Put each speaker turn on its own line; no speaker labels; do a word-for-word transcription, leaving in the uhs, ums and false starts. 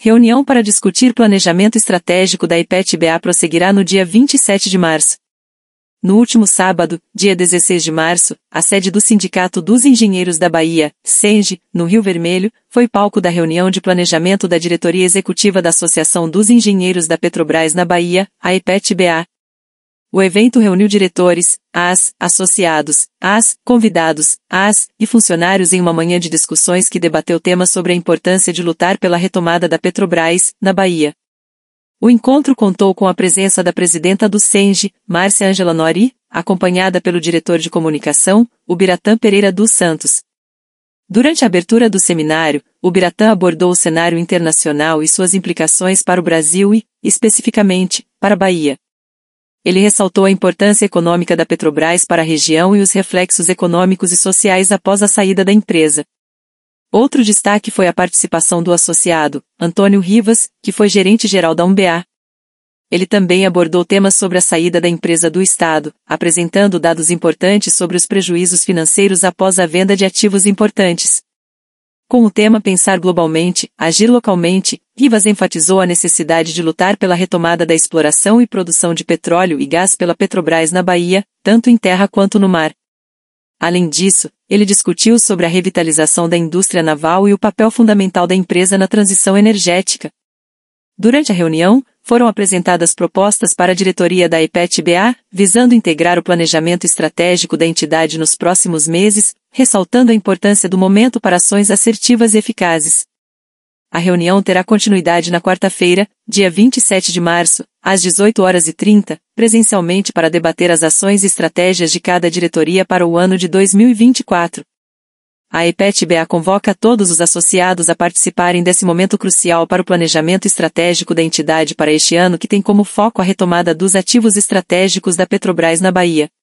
Reunião para discutir planejamento estratégico da IPET-B A prosseguirá no dia vinte e sete de março. No último sábado, dia dezesseis de março, a sede do Sindicato dos Engenheiros da Bahia, SENGE, no Rio Vermelho, foi palco da reunião de planejamento da diretoria executiva da Associação dos Engenheiros da Petrobras na Bahia, a IPET-B A. O evento reuniu diretores, as, associados, as, convidados, as, e funcionários em uma manhã de discussões que debateu temas sobre a importância de lutar pela retomada da Petrobras, na Bahia. O encontro contou com a presença da presidenta do SENGE, Márcia Ângela Nori, acompanhada pelo diretor de comunicação, Ubiratã Pereira dos Santos. Durante a abertura do seminário, Ubiratã abordou o cenário internacional e suas implicações para o Brasil e, especificamente, para a Bahia. Ele ressaltou a importância econômica da Petrobras para a região e os reflexos econômicos e sociais após a saída da empresa. Outro destaque foi a participação do associado, Antônio Rivas, que foi gerente-geral da U M B A. Ele também abordou temas sobre a saída da empresa do Estado, apresentando dados importantes sobre os prejuízos financeiros após a venda de ativos importantes. Com o tema Pensar globalmente, agir localmente, Rivas enfatizou a necessidade de lutar pela retomada da exploração e produção de petróleo e gás pela Petrobras na Bahia, tanto em terra quanto no mar. Além disso, ele discutiu sobre a revitalização da indústria naval e o papel fundamental da empresa na transição energética. Durante a reunião, foram apresentadas propostas para a diretoria da IPET-B A, visando integrar o planejamento estratégico da entidade nos próximos meses, ressaltando a importância do momento para ações assertivas e eficazes. A reunião terá continuidade na quarta-feira, dia vinte e sete de março, às dezoito horas e trinta, presencialmente para debater as ações e estratégias de cada diretoria para o ano de dois mil e vinte e quatro. A IPET-B A convoca todos os associados a participarem desse momento crucial para o planejamento estratégico da entidade para este ano, que tem como foco a retomada dos ativos estratégicos da Petrobras na Bahia.